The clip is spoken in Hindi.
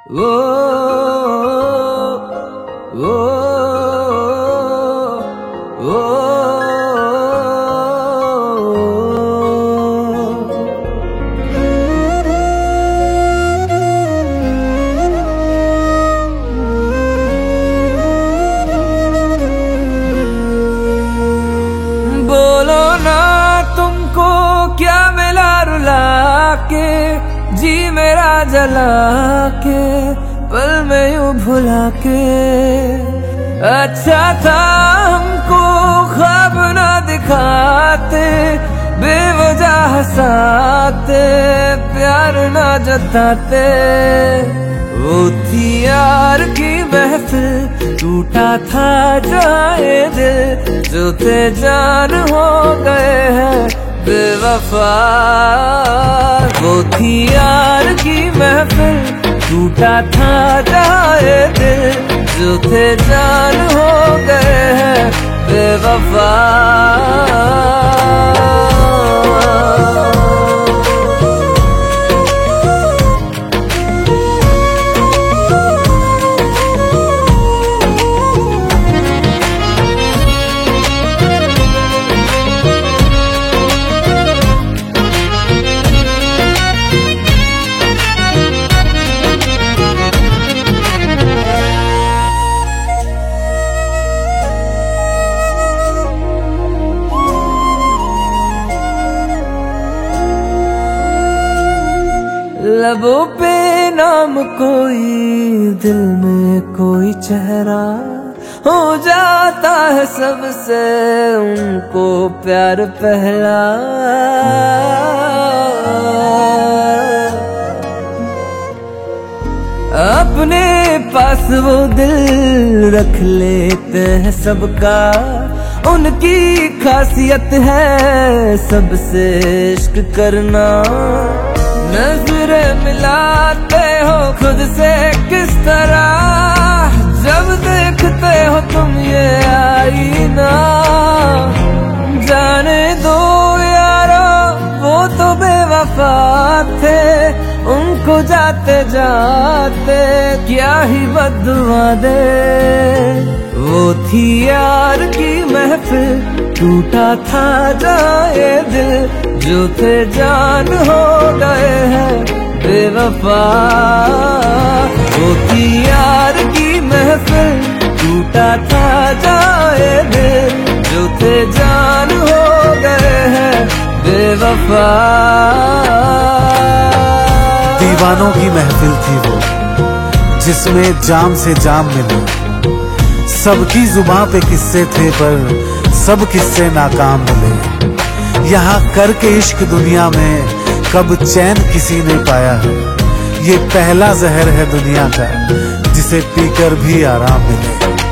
वो वो वो बोलो ना तुमको क्या मिला रुला के, जी मेरा जला के, पल में यूं भुला के। अच्छा था हमको ख्वाब ना दिखाते, बेवजह हंसाते, प्यार ना जताते। वो थी यार की महफिल, टूटा था जाए दिल, जो थे जान हो गए हैं बेवफा। वो थी यार की महफिल, टूटा था जाए दिल, जो थे जान हो गए हैं बेवफा। लबों पे नाम कोई, दिल में कोई चेहरा, हो जाता है सबसे उनको प्यार पहला। अपने पास वो दिल रख लेते हैं सबका, उनकी खासियत है सबसे इश्क करना। नजरें मिलाते हो खुद से किस तरह, जब देखते हो तुम ये आईना। जाने दो यारो वो तो बेवफा थे, उनको जाते जाते क्या ही बद्दुआ दे। वो थी यार की महफिल, टूटा था जाए दिल, जो थे जान हो गए हैं बेवफा। वो थी यार की महफिल, टूटा था जाए दिल, जो थे जान हो गए हैं बेवफा। दीवानों की महफिल थी वो, जिसमें जाम से जाम मिले। सबकी जुबां पे किस्से थे पर सब किस्से नाकाम मिले। यहाँ करके इश्क दुनिया में कब चैन किसी ने पाया है, ये पहला जहर है दुनिया का, जिसे पीकर भी आराम मिले।